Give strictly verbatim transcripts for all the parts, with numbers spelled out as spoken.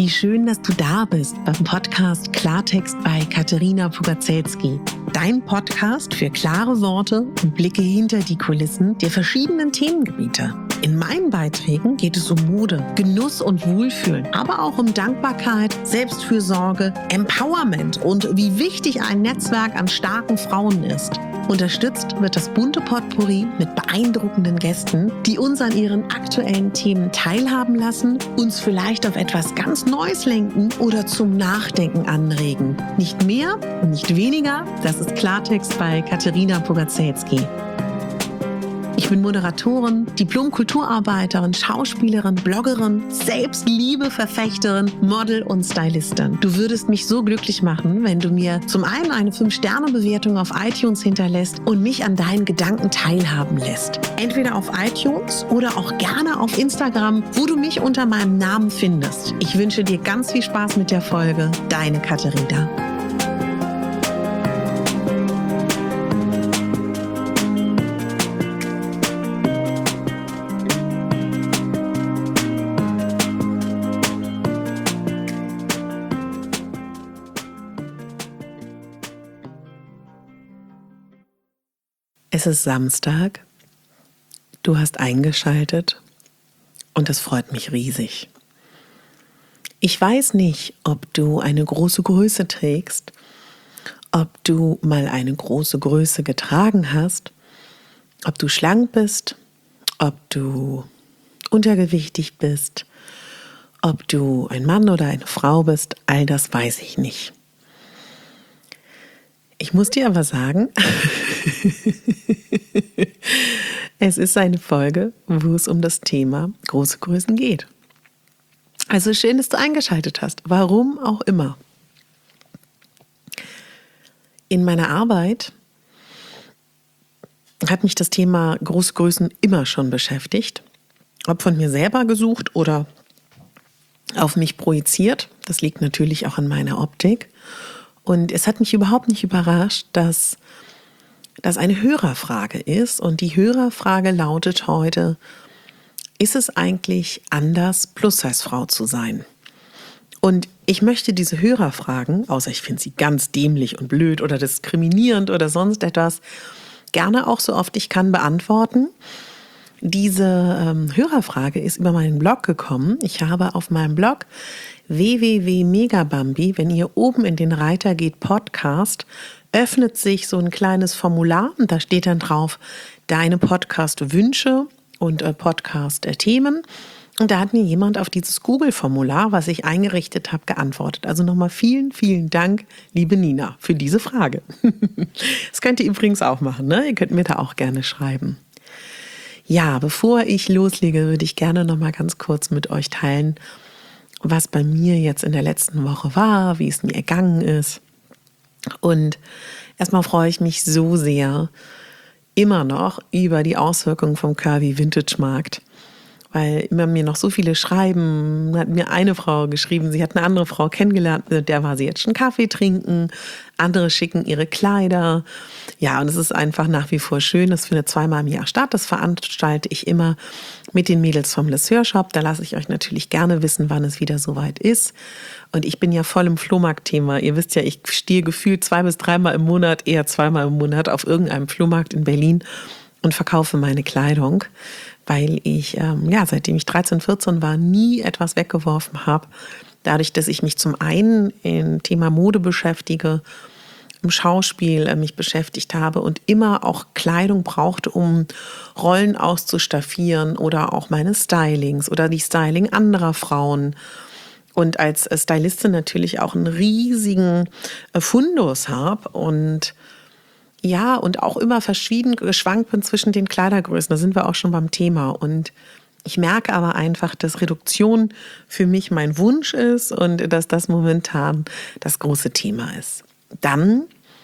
Wie schön, dass du da bist beim Podcast Klartext bei Katerina Pugacelski. Dein Podcast für klare Worte und Blicke hinter die Kulissen der verschiedenen Themengebiete. In meinen Beiträgen geht es um Mode, Genuss und Wohlfühlen, aber auch um Dankbarkeit, Selbstfürsorge, Empowerment und wie wichtig ein Netzwerk an starken Frauen ist. Unterstützt wird das bunte Potpourri mit beeindruckenden Gästen, die uns an ihren aktuellen Themen teilhaben lassen, uns vielleicht auf etwas ganz Neues lenken oder zum Nachdenken anregen. Nicht mehr und nicht weniger, das ist Klartext bei Katerina Pugacelski. Ich bin Moderatorin, Diplom-Kulturarbeiterin, Schauspielerin, Bloggerin, Selbstliebe-Verfechterin, Model und Stylistin. Du würdest mich so glücklich machen, wenn du mir zum einen eine fünf Sterne Bewertung auf iTunes hinterlässt und mich an deinen Gedanken teilhaben lässt. Entweder auf iTunes oder auch gerne auf Instagram, wo du mich unter meinem Namen findest. Ich wünsche dir ganz viel Spaß mit der Folge. Deine Katerina. Es ist Samstag, du hast eingeschaltet und das freut mich riesig. Ich weiß nicht, ob du eine große Größe trägst, ob du mal eine große Größe getragen hast, ob du schlank bist, ob du untergewichtig bist, ob du ein Mann oder eine Frau bist, all das weiß ich nicht. Ich muss dir aber sagen, es ist eine Folge, wo es um das Thema große Größen geht. Also schön, dass du eingeschaltet hast, warum auch immer. In meiner Arbeit hat mich das Thema große Größen immer schon beschäftigt. Ob von mir selber gesucht oder auf mich projiziert. Das liegt natürlich auch an meiner Optik. Und es hat mich überhaupt nicht überrascht, dass das eine Hörerfrage ist. Und die Hörerfrage lautet heute: Ist es eigentlich anders, Plus-Size-Frau zu sein? Und ich möchte diese Hörerfragen, außer ich finde sie ganz dämlich und blöd oder diskriminierend oder sonst etwas, gerne auch so oft ich kann beantworten. Diese ähm, Hörerfrage ist über meinen Blog gekommen. Ich habe auf meinem Blog w w w punkt megabambi, wenn ihr oben in den Reiter geht, Podcast, öffnet sich so ein kleines Formular und da steht dann drauf, deine Podcast-Wünsche und äh, Podcast-Themen. Und da hat mir jemand auf dieses Google-Formular, was ich eingerichtet habe, geantwortet. Also nochmal vielen, vielen Dank, liebe Nina, für diese Frage. Das könnt ihr übrigens auch machen, ne? Ihr könnt mir da auch gerne schreiben. Ja, bevor ich loslege, würde ich gerne nochmal ganz kurz mit euch teilen, was bei mir jetzt in der letzten Woche war, wie es mir ergangen ist. Und erstmal freue ich mich so sehr immer noch über die Auswirkungen vom Curvy Vintage Markt. Weil immer mir noch so viele schreiben, hat mir eine Frau geschrieben, sie hat eine andere Frau kennengelernt, mit der war sie jetzt schon Kaffee trinken, andere schicken ihre Kleider. Ja, und es ist einfach nach wie vor schön, das findet zweimal im Jahr statt, das veranstalte ich immer mit den Mädels vom Lesseur Shop, da lasse ich euch natürlich gerne wissen, wann es wieder soweit ist. Und ich bin ja voll im Flohmarkt-Thema, ihr wisst ja, ich stehe gefühlt zwei bis dreimal im Monat, eher zweimal im Monat auf irgendeinem Flohmarkt in Berlin und verkaufe meine Kleidung, weil ich, ähm, ja, seitdem ich dreizehn, vierzehn war, nie etwas weggeworfen habe. Dadurch, dass ich mich zum einen im Thema Mode beschäftige, im Schauspiel äh, mich beschäftigt habe und immer auch Kleidung brauchte, um Rollen auszustaffieren oder auch meine Stylings oder die Styling anderer Frauen. Und als Stylistin natürlich auch einen riesigen äh, Fundus habe und ja, und auch immer verschieden geschwankt bin zwischen den Kleidergrößen. Da sind wir auch schon beim Thema. Und ich merke aber einfach, dass Reduktion für mich mein Wunsch ist und dass das momentan das große Thema ist. Dann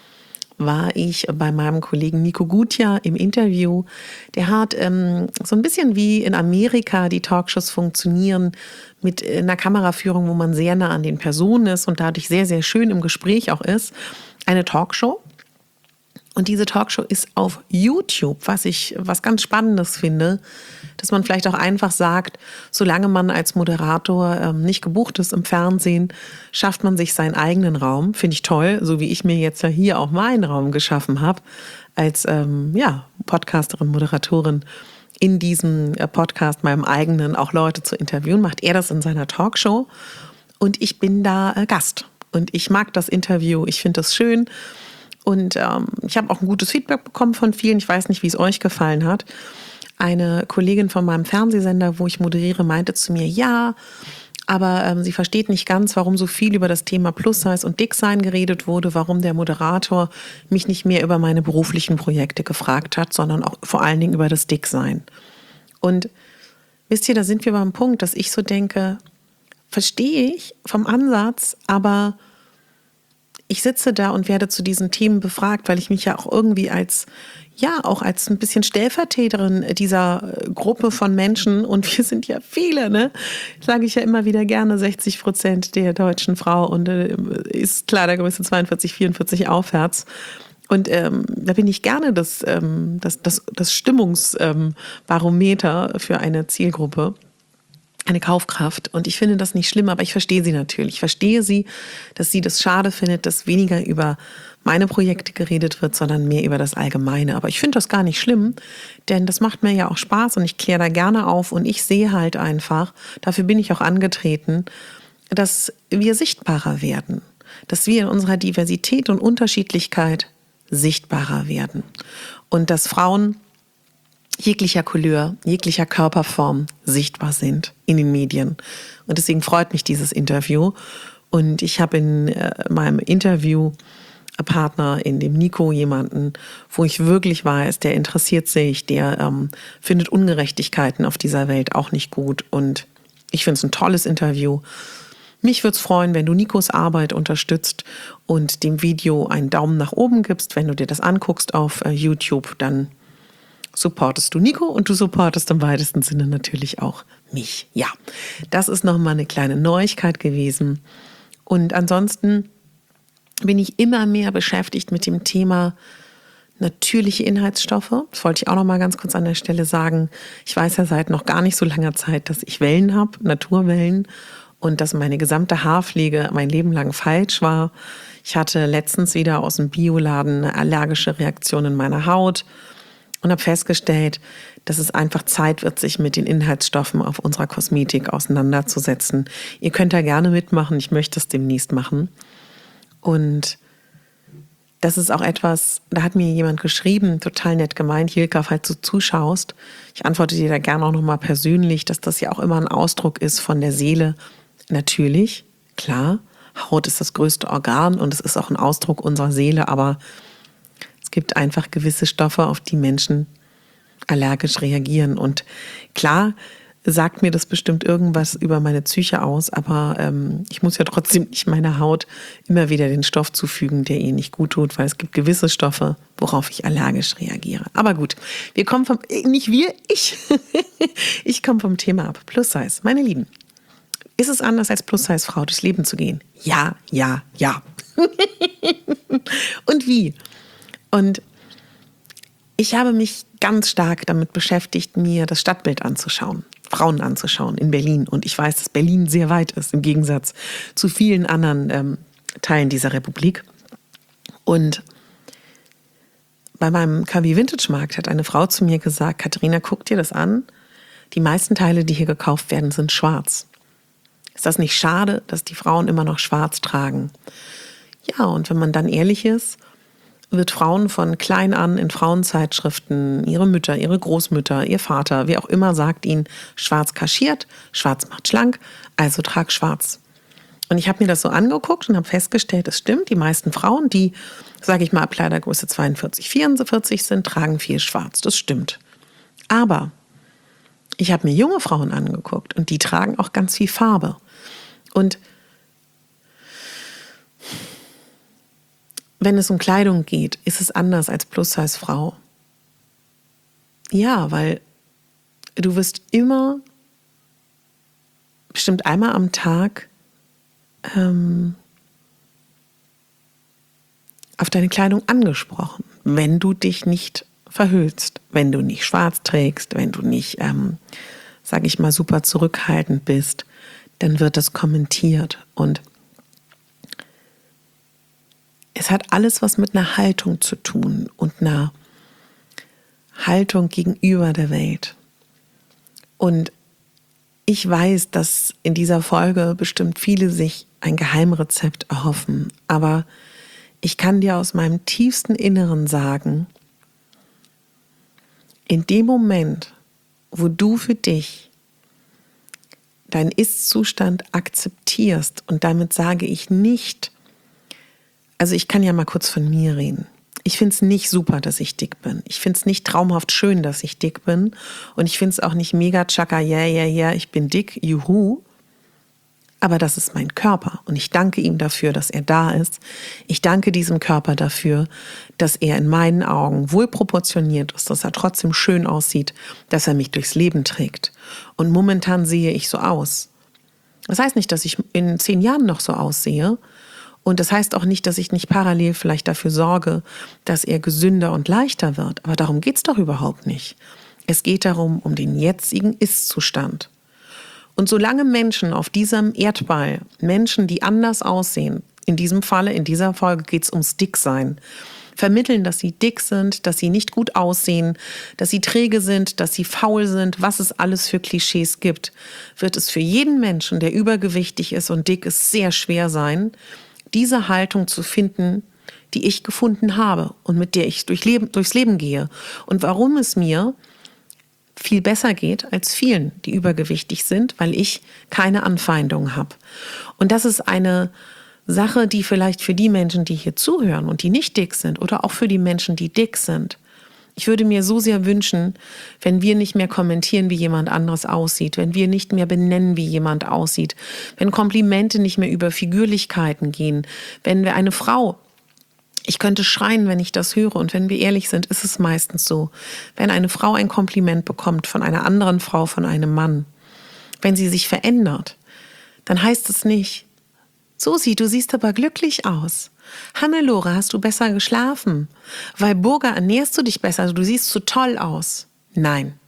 war ich bei meinem Kollegen Nico Gutjahr im Interview. Der hat ähm, so ein bisschen wie in Amerika die Talkshows funktionieren mit einer Kameraführung, wo man sehr nah an den Personen ist und dadurch sehr, sehr schön im Gespräch auch ist. Eine Talkshow. Und diese Talkshow ist auf YouTube, was ich was ganz Spannendes finde, dass man vielleicht auch einfach sagt, solange man als Moderator ähm, nicht gebucht ist im Fernsehen, schafft man sich seinen eigenen Raum. Finde ich toll, so wie ich mir jetzt ja hier auch meinen Raum geschaffen habe, als ähm, ja, Podcasterin, Moderatorin in diesem äh, Podcast, meinem eigenen, auch Leute zu interviewen, macht er das in seiner Talkshow und ich bin da äh, Gast. Und ich mag das Interview, ich finde das schön. Und ähm, ich habe auch ein gutes Feedback bekommen von vielen. Ich weiß nicht, wie es euch gefallen hat. Eine Kollegin von meinem Fernsehsender, wo ich moderiere, meinte zu mir, ja, aber ähm, sie versteht nicht ganz, warum so viel über das Thema Plus-Size und Dick-Sein geredet wurde, warum der Moderator mich nicht mehr über meine beruflichen Projekte gefragt hat, sondern auch vor allen Dingen über das Dick-Sein. Und wisst ihr, da sind wir beim Punkt, dass ich so denke, verstehe ich vom Ansatz, aber ich sitze da und werde zu diesen Themen befragt, weil ich mich ja auch irgendwie als, ja, auch als ein bisschen Stellvertreterin dieser Gruppe von Menschen, und wir sind ja viele, ne, sage ich ja immer wieder gerne, sechzig Prozent der deutschen Frau und äh, ist Kleidergröße zweiundvierzig, vierundvierzig aufwärts. Und ähm, da bin ich gerne das, ähm, das, das, das Stimmungsbarometer ähm, für eine Zielgruppe. Eine Kaufkraft. Und ich finde das nicht schlimm, aber ich verstehe sie natürlich. Ich verstehe sie, dass sie das schade findet, dass weniger über meine Projekte geredet wird, sondern mehr über das Allgemeine. Aber ich finde das gar nicht schlimm, denn das macht mir ja auch Spaß und ich kläre da gerne auf und ich sehe halt einfach, dafür bin ich auch angetreten, dass wir sichtbarer werden, dass wir in unserer Diversität und Unterschiedlichkeit sichtbarer werden und dass Frauen jeglicher Couleur, jeglicher Körperform sichtbar sind in den Medien. Und deswegen freut mich dieses Interview. Und ich habe in äh, meinem Interviewpartner, in dem Nico, jemanden, wo ich wirklich weiß, der interessiert sich, der ähm, findet Ungerechtigkeiten auf dieser Welt auch nicht gut. Und ich finde es ein tolles Interview. Mich würde es freuen, wenn du Nikos Arbeit unterstützt und dem Video einen Daumen nach oben gibst. Wenn du dir das anguckst auf äh, YouTube, dann supportest du Nico und du supportest im weitesten Sinne natürlich auch mich. Ja, das ist nochmal eine kleine Neuigkeit gewesen. Und ansonsten bin ich immer mehr beschäftigt mit dem Thema natürliche Inhaltsstoffe. Das wollte ich auch nochmal ganz kurz an der Stelle sagen. Ich weiß ja seit noch gar nicht so langer Zeit, dass ich Wellen habe, Naturwellen, und dass meine gesamte Haarpflege mein Leben lang falsch war. Ich hatte letztens wieder aus dem Bioladen eine allergische Reaktion in meiner Haut und habe festgestellt, dass es einfach Zeit wird, sich mit den Inhaltsstoffen auf unserer Kosmetik auseinanderzusetzen. Ihr könnt da gerne mitmachen, ich möchte es demnächst machen. Und das ist auch etwas, da hat mir jemand geschrieben, total nett gemeint, Hilka, falls du zuschaust, ich antworte dir da gerne auch nochmal persönlich, dass das ja auch immer ein Ausdruck ist von der Seele. Natürlich, klar, Haut ist das größte Organ und es ist auch ein Ausdruck unserer Seele, aber es gibt einfach gewisse Stoffe, auf die Menschen allergisch reagieren. Und klar sagt mir das bestimmt irgendwas über meine Psyche aus, aber ähm, ich muss ja trotzdem nicht meiner Haut immer wieder den Stoff zufügen, der ihr nicht gut tut, weil es gibt gewisse Stoffe, worauf ich allergisch reagiere. Aber gut, wir kommen vom, nicht wir, ich, ich komme vom Thema ab. Plus Size, meine Lieben. Ist es anders, als Plus-Size-Frau durchs Leben zu gehen? Ja, ja, ja. Und wie? Und ich habe mich ganz stark damit beschäftigt, mir das Stadtbild anzuschauen, Frauen anzuschauen in Berlin. Und ich weiß, dass Berlin sehr weit ist, im Gegensatz zu vielen anderen ähm, Teilen dieser Republik. Und bei meinem K W Vintage Markt hat eine Frau zu mir gesagt, Katharina, guck dir das an. Die meisten Teile, die hier gekauft werden, sind schwarz. Ist das nicht schade, dass die Frauen immer noch schwarz tragen? Ja, und wenn man dann ehrlich ist, wird Frauen von klein an in Frauenzeitschriften, ihre Mütter, ihre Großmütter, ihr Vater, wer auch immer, sagt ihnen, schwarz kaschiert, schwarz macht schlank, also trag schwarz. Und ich habe mir das so angeguckt und habe festgestellt, es stimmt, die meisten Frauen, die, sage ich mal, ab Kleidergröße zweiundvierzig, vierundvierzig sind, tragen viel schwarz. Das stimmt. Aber ich habe mir junge Frauen angeguckt und die tragen auch ganz viel Farbe. Und wenn es um Kleidung geht, ist es anders als Plus-Size-Frau. Ja, weil du wirst immer, bestimmt einmal am Tag, ähm, auf deine Kleidung angesprochen. wenn du dich nicht verhüllst, wenn du nicht schwarz trägst, wenn du nicht, ähm, sage ich mal, super zurückhaltend bist, dann wird das kommentiert. Und es hat alles was mit einer Haltung zu tun und einer Haltung gegenüber der Welt. Und ich weiß, dass in dieser Folge bestimmt viele sich ein Geheimrezept erhoffen, aber ich kann dir aus meinem tiefsten Inneren sagen, in dem Moment, wo du für dich deinen Ist-Zustand akzeptierst, und damit sage ich nicht, also ich kann ja mal kurz von mir reden. Ich finde es nicht super, dass ich dick bin. Ich finde es nicht traumhaft schön, dass ich dick bin. Und ich finde es auch nicht mega tschakka, ja, ja, ja, ich bin dick, juhu. Aber das ist mein Körper. Und ich danke ihm dafür, dass er da ist. Ich danke diesem Körper dafür, dass er in meinen Augen wohl proportioniert ist, dass er trotzdem schön aussieht, dass er mich durchs Leben trägt. Und momentan sehe ich so aus. Das heißt nicht, dass ich in zehn Jahren noch so aussehe. Und das heißt auch nicht, dass ich nicht parallel vielleicht dafür sorge, dass er gesünder und leichter wird. Aber darum geht es doch überhaupt nicht. Es geht darum, um den jetzigen Ist-Zustand. Und solange Menschen auf diesem Erdball, Menschen, die anders aussehen, in diesem Falle, in dieser Folge geht es ums Dicksein, vermitteln, dass sie dick sind, dass sie nicht gut aussehen, dass sie träge sind, dass sie faul sind, was es alles für Klischees gibt, wird es für jeden Menschen, der übergewichtig ist und dick ist, sehr schwer sein, diese Haltung zu finden, die ich gefunden habe und mit der ich durch Leben, durchs Leben gehe. Und warum es mir viel besser geht als vielen, die übergewichtig sind, weil ich keine Anfeindungen habe. Und das ist eine Sache, die vielleicht für die Menschen, die hier zuhören und die nicht dick sind, oder auch für die Menschen, die dick sind, ich würde mir so sehr wünschen, wenn wir nicht mehr kommentieren, wie jemand anderes aussieht, wenn wir nicht mehr benennen, wie jemand aussieht, wenn Komplimente nicht mehr über Figürlichkeiten gehen, wenn wir eine Frau, ich könnte schreien, wenn ich das höre, und wenn wir ehrlich sind, ist es meistens so, wenn eine Frau ein Kompliment bekommt von einer anderen Frau, von einem Mann, wenn sie sich verändert, dann heißt es nicht, Susi, du siehst aber glücklich aus. Hannelore, hast du besser geschlafen? Weil Burger, ernährst du dich besser? Du siehst so toll aus. Nein.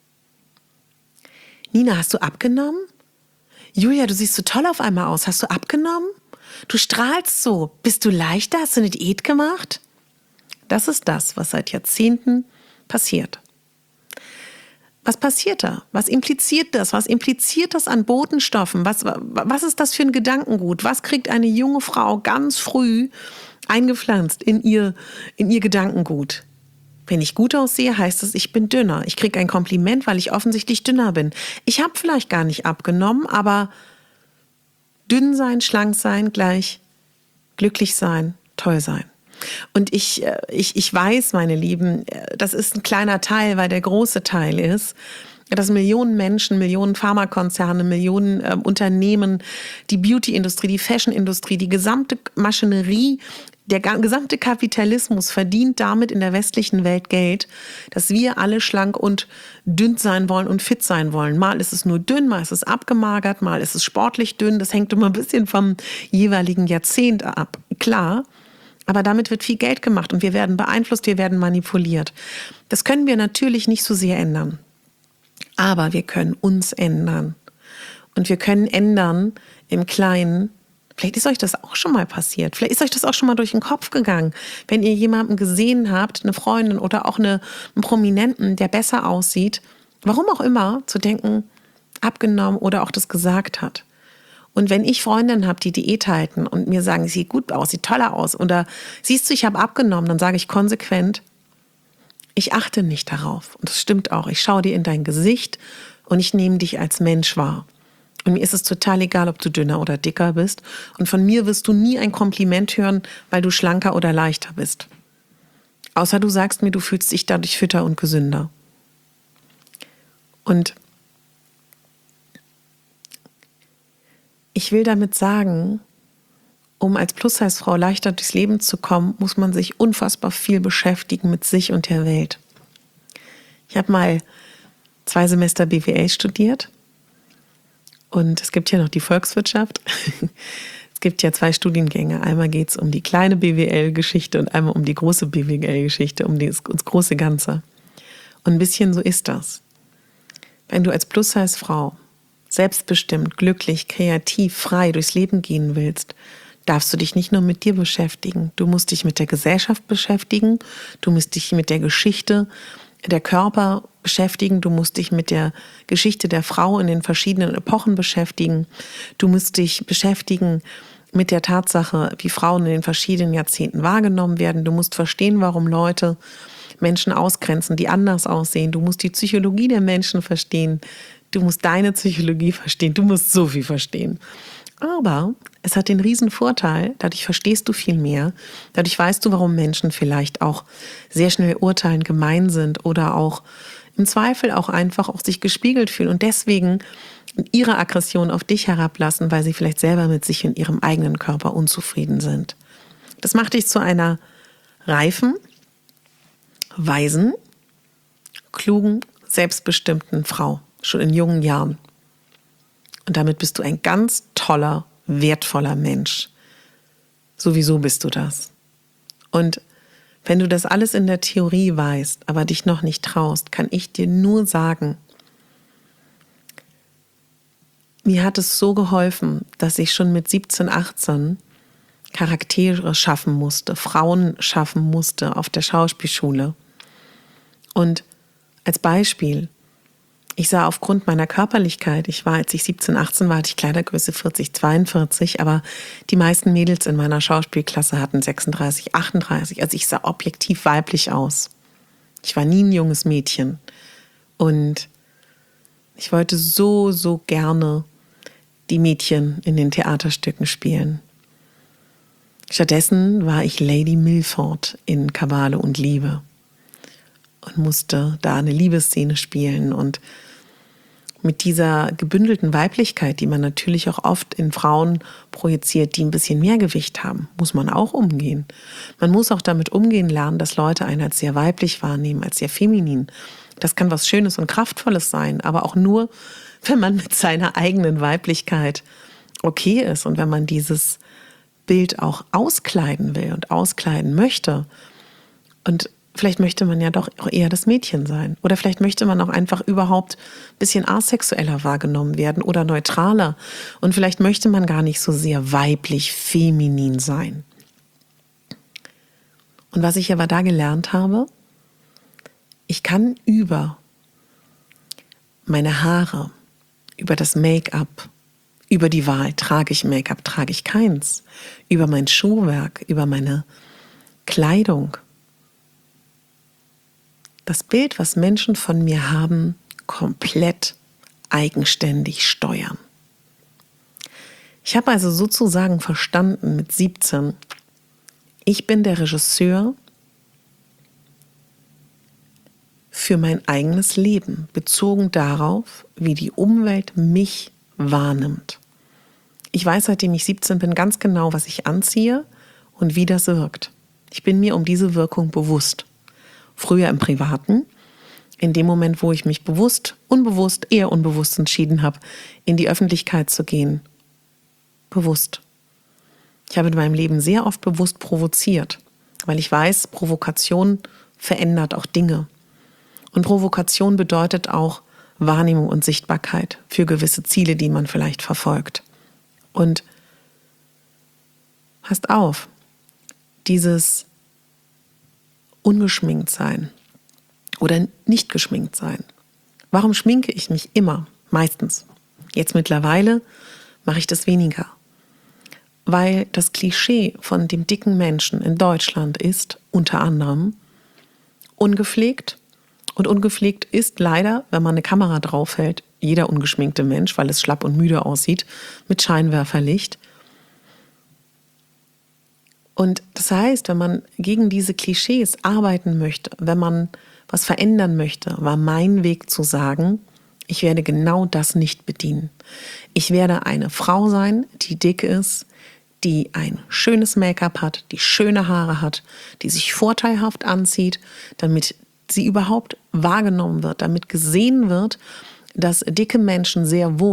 Nina, hast du abgenommen? Julia, du siehst so toll auf einmal aus. Hast du abgenommen? Du strahlst so. Bist du leichter? Hast du eine Diät gemacht? Das ist das, was seit Jahrzehnten passiert. Was passiert da? Was impliziert das? Was impliziert das an Botenstoffen? Was, was ist das für ein Gedankengut? Was kriegt eine junge Frau ganz früh eingepflanzt in ihr, in ihr Gedankengut? Wenn ich gut aussehe, heißt es, ich bin dünner. Ich kriege ein Kompliment, weil ich offensichtlich dünner bin. Ich habe vielleicht gar nicht abgenommen, aber dünn sein, schlank sein, gleich glücklich sein, toll sein. Und ich, ich, ich weiß, meine Lieben, das ist ein kleiner Teil, weil der große Teil ist, dass Millionen Menschen, Millionen Pharmakonzerne, Millionen äh, Unternehmen, die Beauty-Industrie, die Fashion-Industrie, die gesamte Maschinerie, der gesamte Kapitalismus verdient damit in der westlichen Welt Geld, dass wir alle schlank und dünn sein wollen und fit sein wollen. Mal ist es nur dünn, mal ist es abgemagert, mal ist es sportlich dünn. Das hängt immer ein bisschen vom jeweiligen Jahrzehnt ab. Klar. Aber damit wird viel Geld gemacht und wir werden beeinflusst, wir werden manipuliert. Das können wir natürlich nicht so sehr ändern. Aber wir können uns ändern. Und wir können ändern im Kleinen. Vielleicht ist euch das auch schon mal passiert. Vielleicht ist euch das auch schon mal durch den Kopf gegangen. Wenn ihr jemanden gesehen habt, eine Freundin oder auch eine, einen Prominenten, der besser aussieht, warum auch immer, zu denken, abgenommen oder auch das gesagt hat. Und wenn ich Freundinnen habe, die Diät halten und mir sagen, sieht gut aus, sieht toller aus, oder siehst du, ich habe abgenommen, dann sage ich konsequent, ich achte nicht darauf. Und das stimmt auch. Ich schaue dir in dein Gesicht und ich nehme dich als Mensch wahr. Und mir ist es total egal, ob du dünner oder dicker bist. Und von mir wirst du nie ein Kompliment hören, weil du schlanker oder leichter bist. Außer du sagst mir, du fühlst dich dadurch fitter und gesünder. Und ich will damit sagen, um als Plus-Size-Frau leichter durchs Leben zu kommen, muss man sich unfassbar viel beschäftigen mit sich und der Welt. Ich habe mal zwei Semester B W L studiert und es gibt hier noch die Volkswirtschaft. Es gibt ja zwei Studiengänge. Einmal geht es um die kleine B W L-Geschichte und einmal um die große B W L-Geschichte, um das, das große Ganze. Und ein bisschen so ist das. Wenn du als Plus-Size-Frau selbstbestimmt, glücklich, kreativ, frei durchs Leben gehen willst, darfst du dich nicht nur mit dir beschäftigen. Du musst dich mit der Gesellschaft beschäftigen, du musst dich mit der Geschichte der Körper beschäftigen, du musst dich mit der Geschichte der Frau in den verschiedenen Epochen beschäftigen, du musst dich beschäftigen mit der Tatsache, wie Frauen in den verschiedenen Jahrzehnten wahrgenommen werden. Du musst verstehen, warum Leute Menschen ausgrenzen, die anders aussehen. Du musst die Psychologie der Menschen verstehen. Du musst deine Psychologie verstehen. Du musst so viel verstehen. Aber es hat den riesen Vorteil, dadurch verstehst du viel mehr. Dadurch weißt du, warum Menschen vielleicht auch sehr schnell urteilen, gemein sind oder auch im Zweifel auch einfach auch sich gespiegelt fühlen und deswegen ihre Aggression auf dich herablassen, weil sie vielleicht selber mit sich und ihrem eigenen Körper unzufrieden sind. Das macht dich zu einer reifen, weisen, klugen, selbstbestimmten Frau, schon in jungen Jahren. Und damit bist du ein ganz toller, wertvoller Mensch. Sowieso bist du das. Und wenn du das alles in der Theorie weißt, aber dich noch nicht traust, kann ich dir nur sagen, mir hat es so geholfen, dass ich schon mit siebzehn, achtzehn Charaktere schaffen musste, Frauen schaffen musste auf der Schauspielschule. Und als Beispiel, ich sah aufgrund meiner Körperlichkeit, ich war, als ich siebzehn, achtzehn war, hatte ich Kleidergröße vierzig, zweiundvierzig, aber die meisten Mädels in meiner Schauspielklasse hatten sechsunddreißig, achtunddreißig, also ich sah objektiv weiblich aus. Ich war nie ein junges Mädchen und ich wollte so, so gerne die Mädchen in den Theaterstücken spielen. Stattdessen war ich Lady Milford in Kabale und Liebe und musste da eine Liebesszene spielen und mit dieser gebündelten Weiblichkeit, die man natürlich auch oft in Frauen projiziert, die ein bisschen mehr Gewicht haben, muss man auch umgehen. Man muss auch damit umgehen lernen, dass Leute einen als sehr weiblich wahrnehmen, als sehr feminin. Das kann was Schönes und Kraftvolles sein, aber auch nur, wenn man mit seiner eigenen Weiblichkeit okay ist und wenn man dieses Bild auch auskleiden will und auskleiden möchte. Und vielleicht möchte man ja doch eher das Mädchen sein. Oder vielleicht möchte man auch einfach überhaupt ein bisschen asexueller wahrgenommen werden oder neutraler. Und vielleicht möchte man gar nicht so sehr weiblich, feminin sein. Und was ich aber da gelernt habe, ich kann über meine Haare, über das Make-up, über die Wahl, trage ich Make-up, trage ich keins, über mein Schuhwerk, über meine Kleidung, das Bild, was Menschen von mir haben, komplett eigenständig steuern. Ich habe also sozusagen verstanden mit siebzehn, ich bin der Regisseur für mein eigenes Leben, bezogen darauf, wie die Umwelt mich wahrnimmt. Ich weiß, seitdem ich siebzehn bin, ganz genau, was ich anziehe und wie das wirkt. Ich bin mir um diese Wirkung bewusst. Früher im Privaten, in dem Moment, wo ich mich bewusst, unbewusst, eher unbewusst entschieden habe, in die Öffentlichkeit zu gehen. Bewusst. Ich habe in meinem Leben sehr oft bewusst provoziert, weil ich weiß, Provokation verändert auch Dinge. Und Provokation bedeutet auch Wahrnehmung und Sichtbarkeit für gewisse Ziele, die man vielleicht verfolgt. Und passt auf, dieses ungeschminkt sein oder nicht geschminkt sein. Warum schminke ich mich immer? Meistens. Jetzt mittlerweile mache ich das weniger. Weil das Klischee von dem dicken Menschen in Deutschland ist unter anderem ungepflegt. Und ungepflegt ist leider, wenn man eine Kamera draufhält, jeder ungeschminkte Mensch, weil es schlapp und müde aussieht, mit Scheinwerferlicht. Und das heißt, wenn man gegen diese Klischees arbeiten möchte, wenn man was verändern möchte, war mein Weg zu sagen, ich werde genau das nicht bedienen. Ich werde eine Frau sein, die dick ist, die ein schönes Make-up hat, die schöne Haare hat, die sich vorteilhaft anzieht, damit sie überhaupt wahrgenommen wird, damit gesehen wird, dass dicke Menschen sehr wohl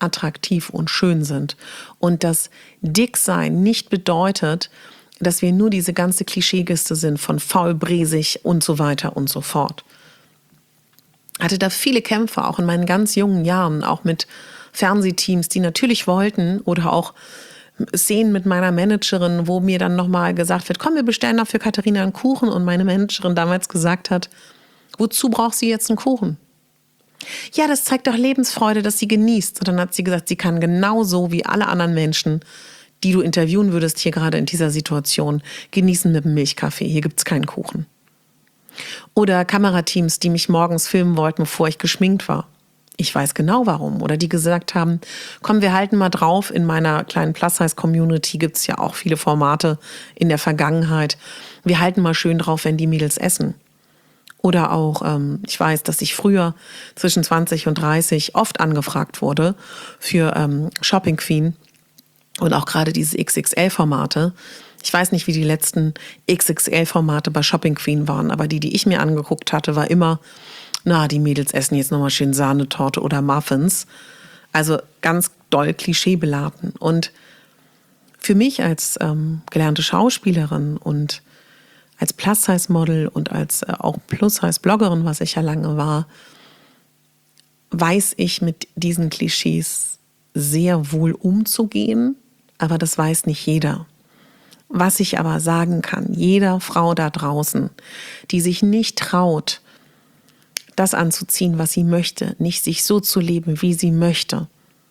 attraktiv und schön sind. Und dass Dicksein nicht bedeutet, dass wir nur diese ganze Klischeegiste sind von faul, bresig und so weiter und so fort. Hatte da viele Kämpfe, auch in meinen ganz jungen Jahren, auch mit Fernsehteams, die natürlich wollten, oder auch Szenen mit meiner Managerin, wo mir dann nochmal gesagt wird, komm, wir bestellen doch für Katharina einen Kuchen. Und meine Managerin damals gesagt hat, wozu braucht sie jetzt einen Kuchen? Ja, das zeigt doch Lebensfreude, dass sie genießt. Und dann hat sie gesagt, sie kann genauso wie alle anderen Menschen, die du interviewen würdest hier gerade in dieser Situation, genießen mit einem Milchkaffee. Hier gibt's keinen Kuchen. Oder Kamerateams, die mich morgens filmen wollten, bevor ich geschminkt war. Ich weiß genau warum. Oder die gesagt haben, komm, wir halten mal drauf. In meiner kleinen Plus-Size-Community gibt es ja auch viele Formate in der Vergangenheit. Wir halten mal schön drauf, wenn die Mädels essen. Oder auch, ähm, ich weiß, dass ich früher zwischen zwanzig und dreißig oft angefragt wurde für ähm, Shopping Queen und auch gerade diese X X L-Formate. Ich weiß nicht, wie die letzten X X L-Formate bei Shopping Queen waren, aber die, die ich mir angeguckt hatte, war immer, na, die Mädels essen jetzt nochmal schön Sahnetorte oder Muffins. Also ganz doll klischeebeladen. Und für mich als ähm, gelernte Schauspielerin und als Plus-Size-Model und als äh, auch Plus-Size-Bloggerin, was ich ja lange war, weiß ich mit diesen Klischees sehr wohl umzugehen, aber das weiß nicht jeder. Was ich aber sagen kann, jeder Frau da draußen, die sich nicht traut, das anzuziehen, was sie möchte, nicht sich so zu leben, wie sie möchte,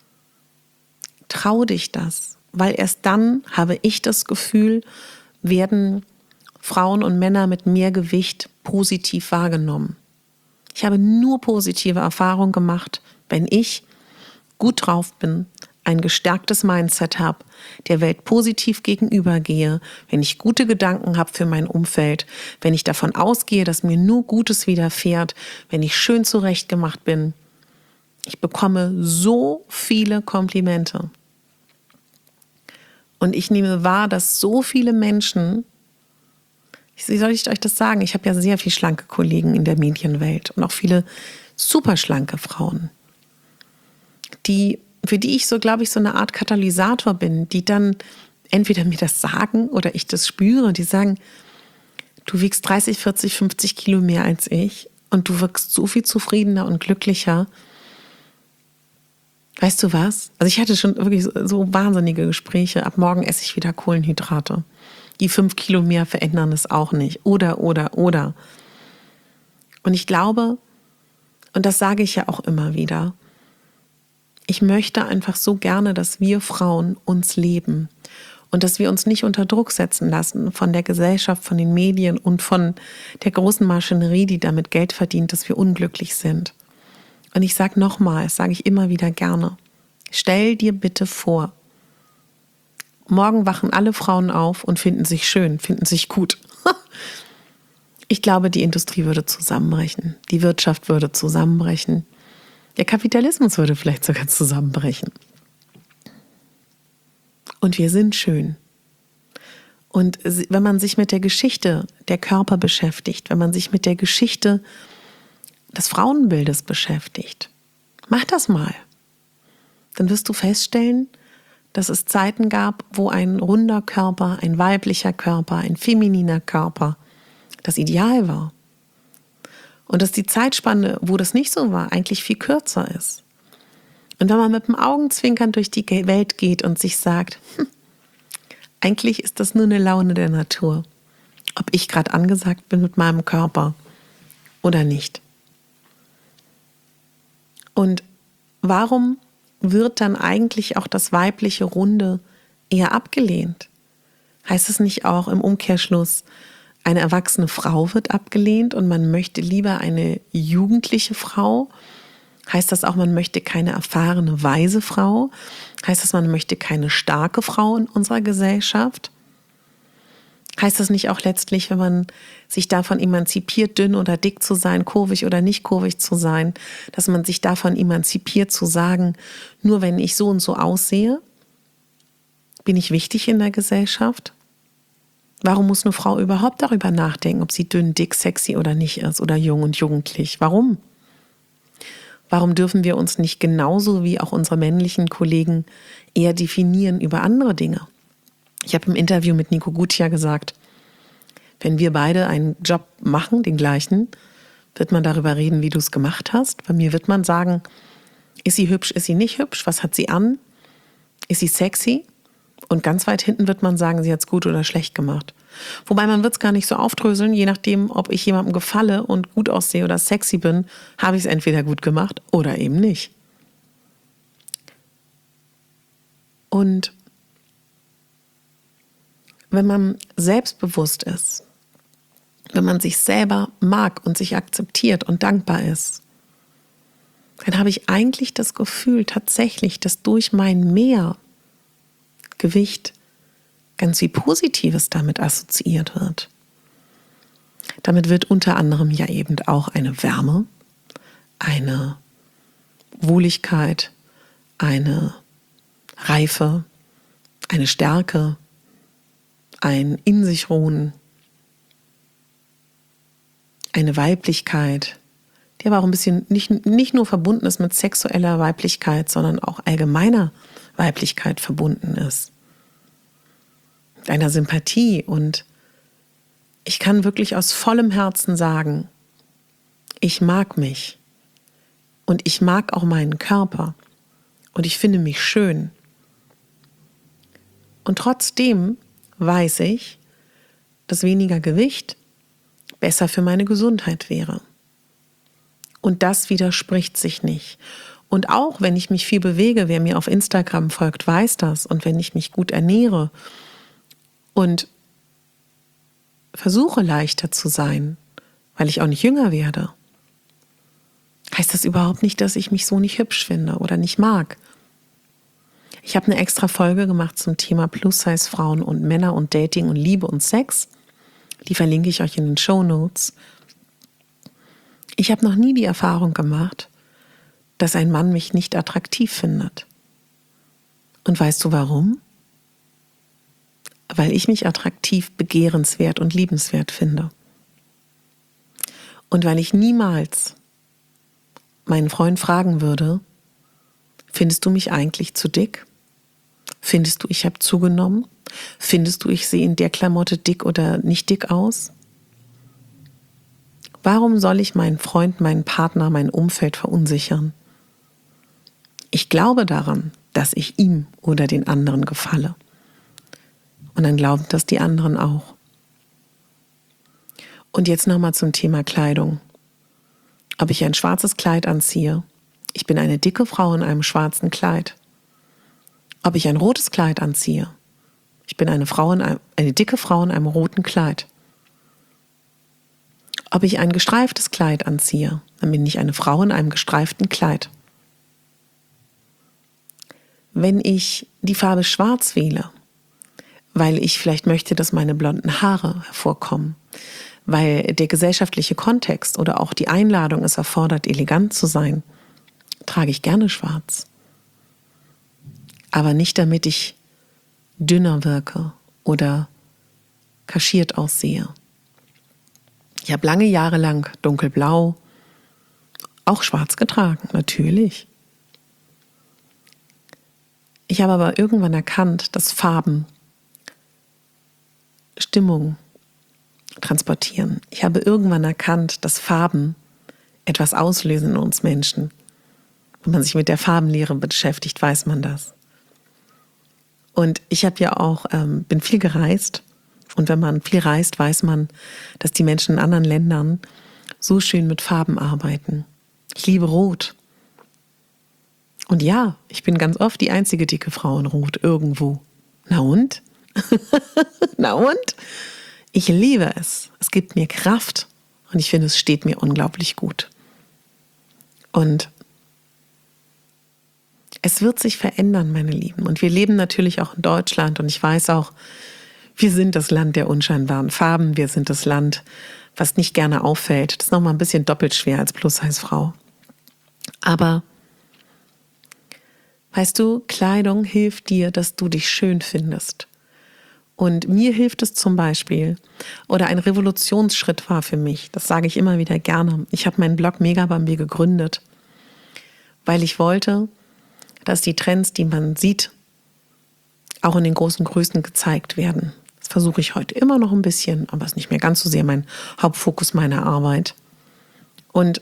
trau dich das, weil erst dann, habe ich das Gefühl, werden Frauen und Männer mit mehr Gewicht positiv wahrgenommen. Ich habe nur positive Erfahrungen gemacht, wenn ich gut drauf bin, ein gestärktes Mindset habe, der Welt positiv gegenübergehe, wenn ich gute Gedanken habe für mein Umfeld, wenn ich davon ausgehe, dass mir nur Gutes widerfährt, wenn ich schön zurechtgemacht bin. Ich bekomme so viele Komplimente. Und ich nehme wahr, dass so viele Menschen, wie soll ich euch das sagen? Ich habe ja sehr viele schlanke Kollegen in der Medienwelt und auch viele super schlanke Frauen, die, für die ich so, glaube ich, so eine Art Katalysator bin, die dann entweder mir das sagen oder ich das spüre. Die sagen, du wiegst dreißig, vierzig, fünfzig Kilo mehr als ich und du wirkst so viel zufriedener und glücklicher. Weißt du was? Also ich hatte schon wirklich so, so wahnsinnige Gespräche. Ab morgen esse ich wieder Kohlenhydrate. Die fünf Kilo mehr verändern es auch nicht. Oder, oder, oder. Und ich glaube, und das sage ich ja auch immer wieder, ich möchte einfach so gerne, dass wir Frauen uns leben und dass wir uns nicht unter Druck setzen lassen von der Gesellschaft, von den Medien und von der großen Maschinerie, die damit Geld verdient, dass wir unglücklich sind. Und ich sage nochmal, das sage ich immer wieder gerne, stell dir bitte vor, morgen wachen alle Frauen auf und finden sich schön, finden sich gut. Ich glaube, die Industrie würde zusammenbrechen, die Wirtschaft würde zusammenbrechen. Der Kapitalismus würde vielleicht sogar zusammenbrechen. Und wir sind schön. Und wenn man sich mit der Geschichte der Körper beschäftigt, wenn man sich mit der Geschichte des Frauenbildes beschäftigt, mach das mal. Dann wirst du feststellen, dass es Zeiten gab, wo ein runder Körper, ein weiblicher Körper, ein femininer Körper das Ideal war. Und dass die Zeitspanne, wo das nicht so war, eigentlich viel kürzer ist. Und wenn man mit dem Augenzwinkern durch die Welt geht und sich sagt, hm, eigentlich ist das nur eine Laune der Natur, ob ich gerade angesagt bin mit meinem Körper oder nicht. Und warum wird dann eigentlich auch das weibliche Runde eher abgelehnt? Heißt es nicht auch im Umkehrschluss, eine erwachsene Frau wird abgelehnt und man möchte lieber eine jugendliche Frau? Heißt das auch, man möchte keine erfahrene, weise Frau? Heißt das, man möchte keine starke Frau in unserer Gesellschaft? Heißt das nicht auch letztlich, wenn man sich davon emanzipiert, dünn oder dick zu sein, kurvig oder nicht kurvig zu sein, dass man sich davon emanzipiert zu sagen, nur wenn ich so und so aussehe, bin ich wichtig in der Gesellschaft? Warum muss eine Frau überhaupt darüber nachdenken, ob sie dünn, dick, sexy oder nicht ist oder jung und jugendlich? Warum? Warum dürfen wir uns nicht genauso wie auch unsere männlichen Kollegen eher definieren über andere Dinge? Ich habe im Interview mit Nico Gutia gesagt, wenn wir beide einen Job machen, den gleichen, wird man darüber reden, wie du es gemacht hast. Bei mir wird man sagen, ist sie hübsch, ist sie nicht hübsch, was hat sie an, ist sie sexy? Und ganz weit hinten wird man sagen, sie hat es gut oder schlecht gemacht. Wobei man wird es gar nicht so aufdröseln, je nachdem, ob ich jemandem gefalle und gut aussehe oder sexy bin, habe ich es entweder gut gemacht oder eben nicht. Und wenn man selbstbewusst ist, wenn man sich selber mag und sich akzeptiert und dankbar ist, dann habe ich eigentlich das Gefühl tatsächlich, dass durch mein Mehr Gewicht ganz viel Positives damit assoziiert wird. Damit wird unter anderem ja eben auch eine Wärme, eine Wohligkeit, eine Reife, eine Stärke, ein in sich ruhen, eine Weiblichkeit, die aber auch ein bisschen nicht, nicht nur verbunden ist mit sexueller Weiblichkeit, sondern auch allgemeiner Weiblichkeit verbunden ist. Mit einer Sympathie. Und ich kann wirklich aus vollem Herzen sagen, ich mag mich und ich mag auch meinen Körper und ich finde mich schön. Und trotzdem weiß ich, dass weniger Gewicht besser für meine Gesundheit wäre. Und das widerspricht sich nicht. Und auch wenn ich mich viel bewege, wer mir auf Instagram folgt, weiß das. Und wenn ich mich gut ernähre und versuche leichter zu sein, weil ich auch nicht jünger werde, heißt das überhaupt nicht, dass ich mich so nicht hübsch finde oder nicht mag. Ich habe eine extra Folge gemacht zum Thema Plus-Size-Frauen und Männer und Dating und Liebe und Sex. Die verlinke ich euch in den Shownotes. Ich habe noch nie die Erfahrung gemacht, dass ein Mann mich nicht attraktiv findet. Und weißt du warum? Weil ich mich attraktiv, begehrenswert und liebenswert finde. Und weil ich niemals meinen Freund fragen würde, findest du mich eigentlich zu dick? Findest du, ich habe zugenommen? Findest du, ich sehe in der Klamotte dick oder nicht dick aus? Warum soll ich meinen Freund, meinen Partner, mein Umfeld verunsichern? Ich glaube daran, dass ich ihm oder den anderen gefalle. Und dann glauben das die anderen auch. Und jetzt nochmal zum Thema Kleidung. Ob ich ein schwarzes Kleid anziehe, ich bin eine dicke Frau in einem schwarzen Kleid. Ob ich ein rotes Kleid anziehe, ich bin eine Frau in einem, eine dicke Frau in einem roten Kleid. Ob ich ein gestreiftes Kleid anziehe, dann bin ich eine Frau in einem gestreiften Kleid. Wenn ich die Farbe schwarz wähle, weil ich vielleicht möchte, dass meine blonden Haare hervorkommen, weil der gesellschaftliche Kontext oder auch die Einladung es erfordert, elegant zu sein, trage ich gerne schwarz. Aber nicht, damit ich dünner wirke oder kaschiert aussehe. Ich habe lange Jahre lang dunkelblau, auch schwarz getragen, natürlich. Ich habe aber irgendwann erkannt, dass Farben Stimmung transportieren. Ich habe irgendwann erkannt, dass Farben etwas auslösen in uns Menschen. Wenn man sich mit der Farbenlehre beschäftigt, weiß man das. Und ich habe ja auch, ähm, bin viel gereist. Und wenn man viel reist, weiß man, dass die Menschen in anderen Ländern so schön mit Farben arbeiten. Ich liebe Rot. Und ja, ich bin ganz oft die einzige dicke Frau in Rot irgendwo. Na und? Na und? Ich liebe es. Es gibt mir Kraft und ich finde, es steht mir unglaublich gut. Und es wird sich verändern, meine Lieben. Und wir leben natürlich auch in Deutschland und ich weiß auch, wir sind das Land der unscheinbaren Farben. Wir sind das Land, was nicht gerne auffällt. Das ist nochmal ein bisschen doppelt schwer als Plus-Size-Frau. Aber weißt du, Kleidung hilft dir, dass du dich schön findest. Und mir hilft es zum Beispiel, oder ein Revolutionsschritt war für mich, das sage ich immer wieder gerne. Ich habe meinen Blog Megabambi gegründet, weil ich wollte, dass die Trends, die man sieht, auch in den großen Größen gezeigt werden. Das versuche ich heute immer noch ein bisschen, aber es ist nicht mehr ganz so sehr mein Hauptfokus meiner Arbeit. Und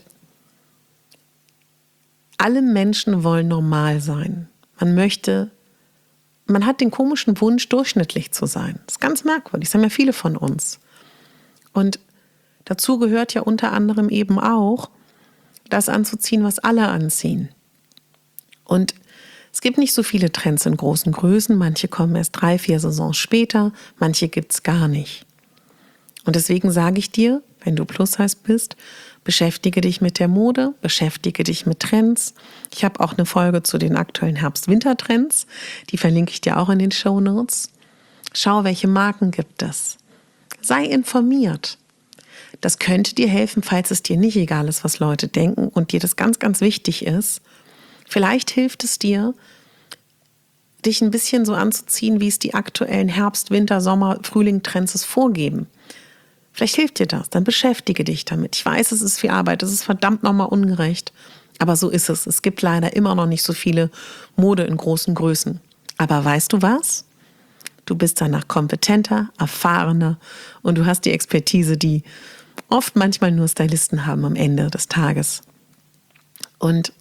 alle Menschen wollen normal sein. Man möchte, man hat den komischen Wunsch, durchschnittlich zu sein. Das ist ganz merkwürdig, das haben ja viele von uns. Und dazu gehört ja unter anderem eben auch, das anzuziehen, was alle anziehen. Und es gibt nicht so viele Trends in großen Größen. Manche kommen erst drei, vier Saisons später, manche gibt es gar nicht. Und deswegen sage ich dir, wenn du Plus-Size bist, beschäftige dich mit der Mode, beschäftige dich mit Trends. Ich habe auch eine Folge zu den aktuellen Herbst-Winter-Trends. Die verlinke ich dir auch in den Shownotes. Schau, welche Marken gibt es. Sei informiert. Das könnte dir helfen, falls es dir nicht egal ist, was Leute denken und dir das ganz, ganz wichtig ist. Vielleicht hilft es dir, dich ein bisschen so anzuziehen, wie es die aktuellen Herbst-, Winter-, Sommer-, Frühling-Trends es vorgeben. Vielleicht hilft dir das, dann beschäftige dich damit. Ich weiß, es ist viel Arbeit, es ist verdammt nochmal ungerecht, aber so ist es. Es gibt leider immer noch nicht so viele Mode in großen Größen. Aber weißt du was? Du bist danach kompetenter, erfahrener und du hast die Expertise, die oft manchmal nur Stylisten haben am Ende des Tages. Und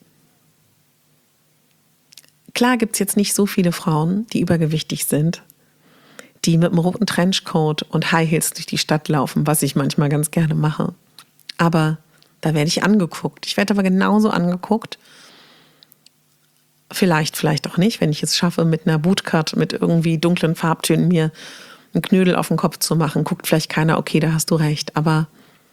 klar gibt es jetzt nicht so viele Frauen, die übergewichtig sind, die mit einem roten Trenchcoat und High Heels durch die Stadt laufen, was ich manchmal ganz gerne mache. Aber da werde ich angeguckt. Ich werde aber genauso angeguckt. Vielleicht, vielleicht auch nicht, wenn ich es schaffe, mit einer Bootcut, mit irgendwie dunklen Farbtönen mir einen Knödel auf den Kopf zu machen. Guckt vielleicht keiner, okay, da hast du recht. Aber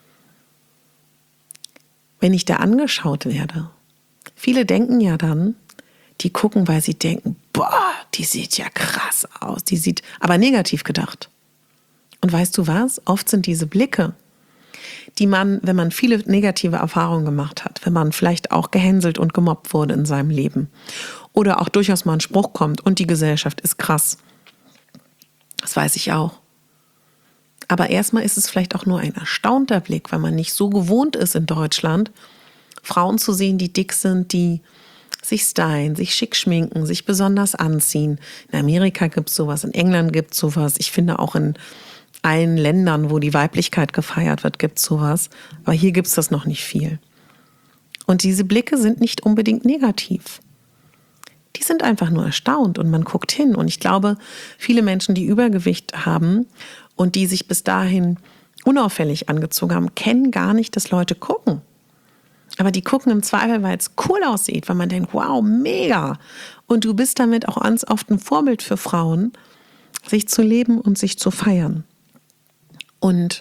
wenn ich da angeschaut werde, viele denken ja dann, die gucken, weil sie denken, boah, die sieht ja krass aus, die sieht, aber negativ gedacht. Und weißt du was? Oft sind diese Blicke, die man, wenn man viele negative Erfahrungen gemacht hat, wenn man vielleicht auch gehänselt und gemobbt wurde in seinem Leben oder auch durchaus mal ein Spruch kommt und die Gesellschaft ist krass. Das weiß ich auch. Aber erstmal ist es vielleicht auch nur ein erstaunter Blick, weil man nicht so gewohnt ist in Deutschland, Frauen zu sehen, die dick sind, die sich stylen, sich schick schminken, sich besonders anziehen. In Amerika gibt es sowas, in England gibt es sowas. Ich finde auch in allen Ländern, wo die Weiblichkeit gefeiert wird, gibt es sowas. Aber hier gibt es das noch nicht viel. Und diese Blicke sind nicht unbedingt negativ. Die sind einfach nur erstaunt und man guckt hin. Und ich glaube, viele Menschen, die Übergewicht haben und die sich bis dahin unauffällig angezogen haben, kennen gar nicht, dass Leute gucken. Aber die gucken im Zweifel, weil es cool aussieht, weil man denkt, wow, mega. Und du bist damit auch ganz oft ein Vorbild für Frauen, sich zu leben und sich zu feiern. Und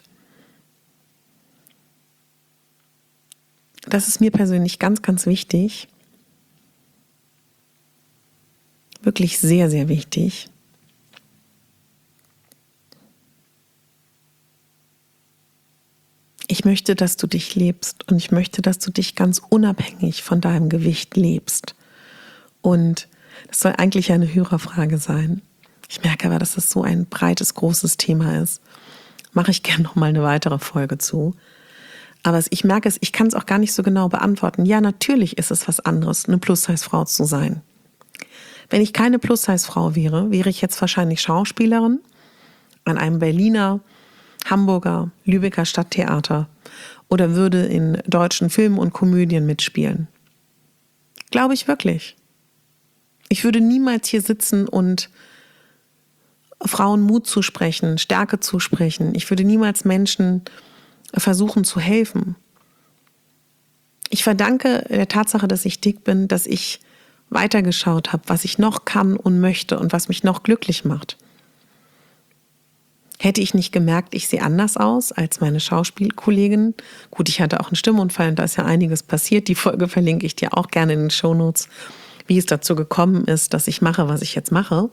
das ist mir persönlich ganz, ganz wichtig. Wirklich sehr, sehr wichtig. Ich möchte, dass du dich lebst und ich möchte, dass du dich ganz unabhängig von deinem Gewicht lebst. Und das soll eigentlich eine Hörerfrage sein. Ich merke aber, dass das so ein breites, großes Thema ist. Mache ich gerne noch mal eine weitere Folge zu. Aber ich merke es, ich kann es auch gar nicht so genau beantworten. Ja, natürlich ist es was anderes, eine Plus-Size-Frau zu sein. Wenn ich keine Plus-Size-Frau wäre, wäre ich jetzt wahrscheinlich Schauspielerin an einem Berliner, Hamburger, Lübecker Stadttheater oder würde in deutschen Filmen und Komödien mitspielen. Glaube ich wirklich. Ich würde niemals hier sitzen und Frauen Mut zusprechen, Stärke zusprechen. Ich würde niemals Menschen versuchen zu helfen. Ich verdanke der Tatsache, dass ich dick bin, dass ich weitergeschaut habe, was ich noch kann und möchte und was mich noch glücklich macht. Hätte ich nicht gemerkt, ich sehe anders aus als meine Schauspielkollegin. Gut, ich hatte auch einen Stimmunfall und da ist ja einiges passiert. Die Folge verlinke ich dir auch gerne in den Shownotes, wie es dazu gekommen ist, dass ich mache, was ich jetzt mache.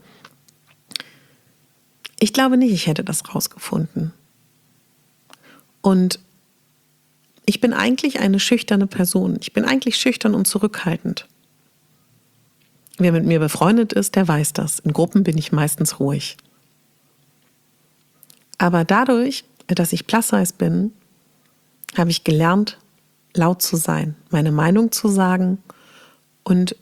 Ich glaube nicht, ich hätte das rausgefunden. Und ich bin eigentlich eine schüchterne Person. Ich bin eigentlich schüchtern und zurückhaltend. Wer mit mir befreundet ist, der weiß das. In Gruppen bin ich meistens ruhig. Aber dadurch, dass ich Plus-Size bin, habe ich gelernt, laut zu sein, meine Meinung zu sagen und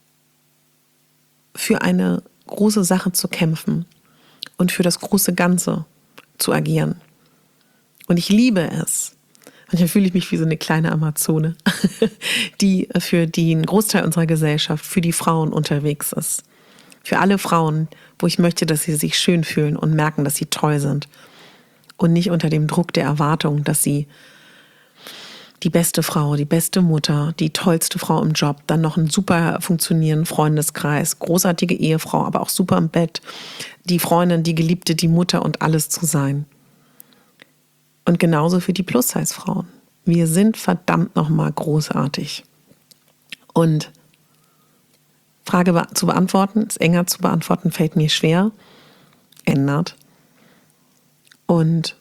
für eine große Sache zu kämpfen und für das große Ganze zu agieren. Und ich liebe es. Manchmal fühle ich mich wie so eine kleine Amazone, die für den Großteil unserer Gesellschaft, für die Frauen unterwegs ist. Für alle Frauen, wo ich möchte, dass sie sich schön fühlen und merken, dass sie toll sind. Und nicht unter dem Druck der Erwartung, dass sie die beste Frau, die beste Mutter, die tollste Frau im Job, dann noch einen super funktionierenden Freundeskreis, großartige Ehefrau, aber auch super im Bett, die Freundin, die Geliebte, die Mutter und alles zu sein. Und genauso für die Plus-Size-Frauen. Wir sind verdammt nochmal großartig. Und Frage be- zu beantworten, ist enger zu beantworten, fällt mir schwer, ändert. Und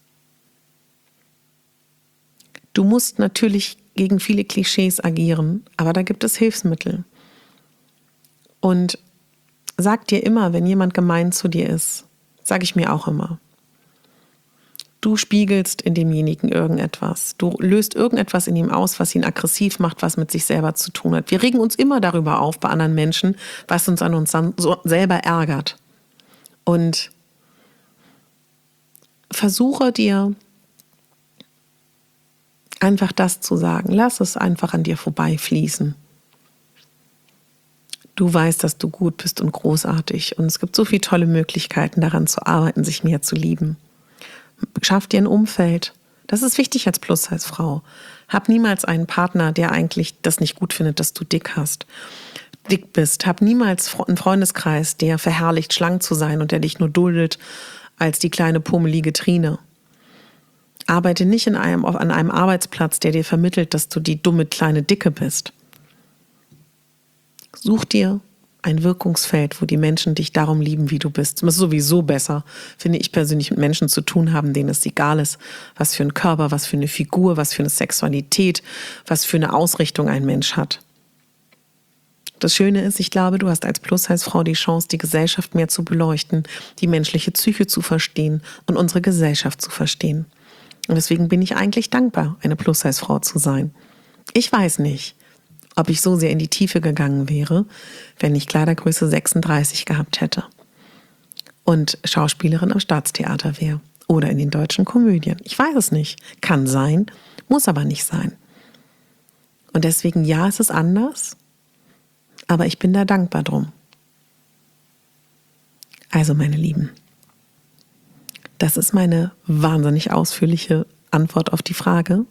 du musst natürlich gegen viele Klischees agieren, aber da gibt es Hilfsmittel. Und sag dir immer, wenn jemand gemein zu dir ist, sage ich mir auch immer, du spiegelst in demjenigen irgendetwas. Du löst irgendetwas in ihm aus, was ihn aggressiv macht, was mit sich selber zu tun hat. Wir regen uns immer darüber auf bei anderen Menschen, was uns an uns dann so selber ärgert. Und versuche dir einfach das zu sagen. Lass es einfach an dir vorbeifließen. Du weißt, dass du gut bist und großartig. Und es gibt so viele tolle Möglichkeiten, daran zu arbeiten, sich mehr zu lieben. Schaff dir ein Umfeld. Das ist wichtig als Plus-Size-Frau. Hab niemals einen Partner, der eigentlich das nicht gut findet, dass du dick hast, dick bist. Hab niemals einen Freundeskreis, der verherrlicht, schlank zu sein und der dich nur duldet als die kleine pummelige Trine. Arbeite nicht in einem, an einem Arbeitsplatz, der dir vermittelt, dass du die dumme kleine Dicke bist. Such dir ein Wirkungsfeld, wo die Menschen dich darum lieben, wie du bist. Es ist sowieso besser, finde ich persönlich, mit Menschen zu tun haben, denen es egal ist, was für ein Körper, was für eine Figur, was für eine Sexualität, was für eine Ausrichtung ein Mensch hat. Das Schöne ist, ich glaube, du hast als Plus-Size-Frau die Chance, die Gesellschaft mehr zu beleuchten, die menschliche Psyche zu verstehen und unsere Gesellschaft zu verstehen. Und deswegen bin ich eigentlich dankbar, eine Plus-Size-Frau zu sein. Ich weiß nicht, ob ich so sehr in die Tiefe gegangen wäre, wenn ich Kleidergröße sechsunddreißig gehabt hätte und Schauspielerin am Staatstheater wäre oder in den deutschen Komödien. Ich weiß es nicht. Kann sein, muss aber nicht sein. Und deswegen, ja, es ist anders, aber ich bin da dankbar drum. Also, meine Lieben, das ist meine wahnsinnig ausführliche Antwort auf die Frage.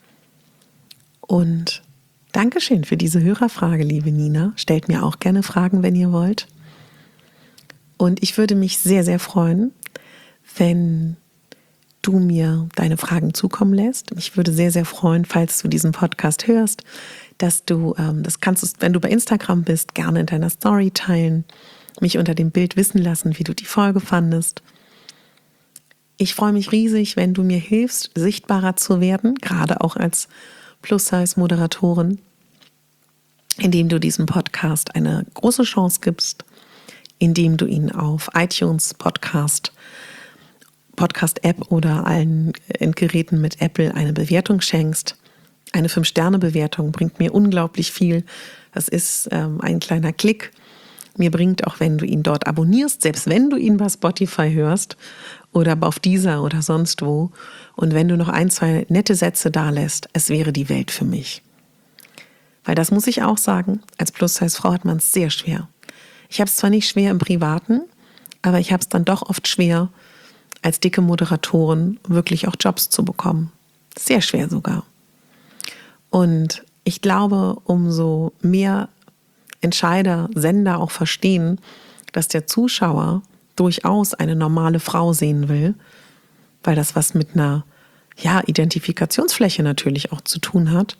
Und Dankeschön für diese Hörerfrage, liebe Nina. Stellt mir auch gerne Fragen, wenn ihr wollt. Und ich würde mich sehr, sehr freuen, wenn du mir deine Fragen zukommen lässt. Ich würde sehr, sehr freuen, falls du diesen Podcast hörst, dass du, ähm, das kannst du, wenn du bei Instagram bist, gerne in deiner Story teilen, mich unter dem Bild wissen lassen, wie du die Folge fandest. Ich freue mich riesig, wenn du mir hilfst, sichtbarer zu werden, gerade auch als Plus-Size-Moderatorin, indem du diesem Podcast eine große Chance gibst, indem du ihn auf iTunes Podcast, Podcast-App oder allen Endgeräten mit Apple eine Bewertung schenkst. Eine fünf Sterne Bewertung bringt mir unglaublich viel. Das ist ähm, ein kleiner Klick. Mir bringt auch, wenn du ihn dort abonnierst, selbst wenn du ihn bei Spotify hörst oder auf Deezer oder sonst wo. Und wenn du noch ein, zwei nette Sätze da lässt, es wäre die Welt für mich. Weil das muss ich auch sagen, als Plus-Size-Frau hat man es sehr schwer. Ich habe es zwar nicht schwer im Privaten, aber ich habe es dann doch oft schwer, als dicke Moderatorin wirklich auch Jobs zu bekommen. Sehr schwer sogar. Und ich glaube, umso mehr Entscheider, Sender auch verstehen, dass der Zuschauer durchaus eine normale Frau sehen will, weil das was mit einer ja, Identifikationsfläche natürlich auch zu tun hat.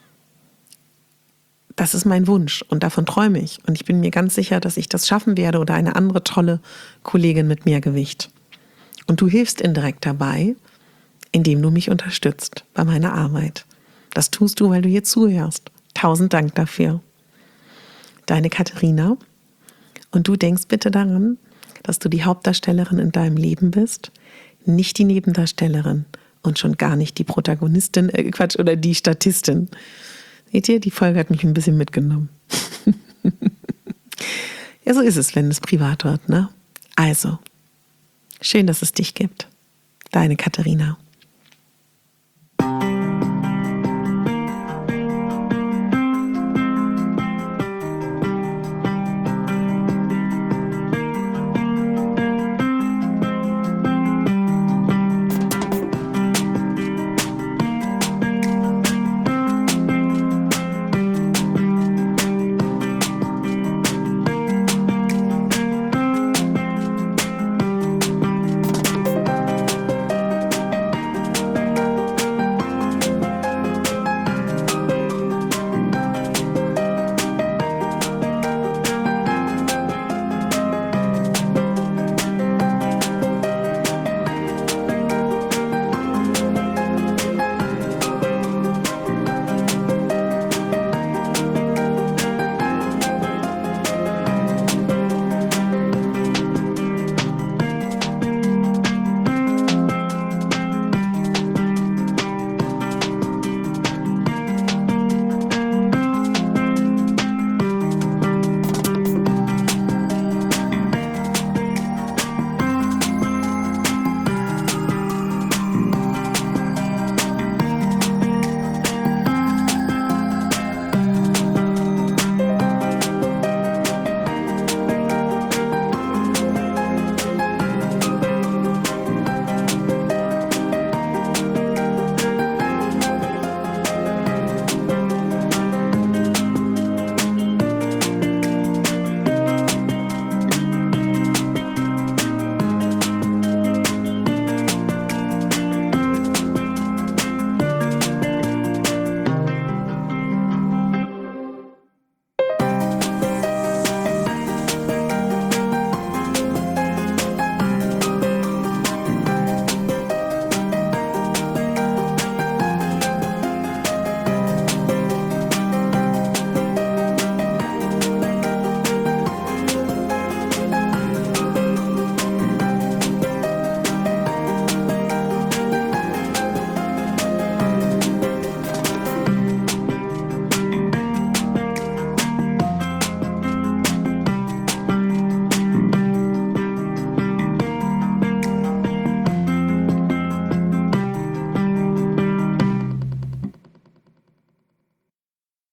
Das ist mein Wunsch und davon träume ich. Und ich bin mir ganz sicher, dass ich das schaffen werde oder eine andere tolle Kollegin mit mehr Gewicht. Und du hilfst indirekt dabei, indem du mich unterstützt bei meiner Arbeit. Das tust du, weil du hier zuhörst. Tausend Dank dafür. Deine Katharina. Und du denkst bitte daran, dass du die Hauptdarstellerin in deinem Leben bist, nicht die Nebendarstellerin und schon gar nicht die Protagonistin, äh Quatsch, oder die Statistin. Seht ihr, die Folge hat mich ein bisschen mitgenommen. Ja, so ist es, wenn es privat wird, ne? Also, schön, dass es dich gibt. Deine Katharina.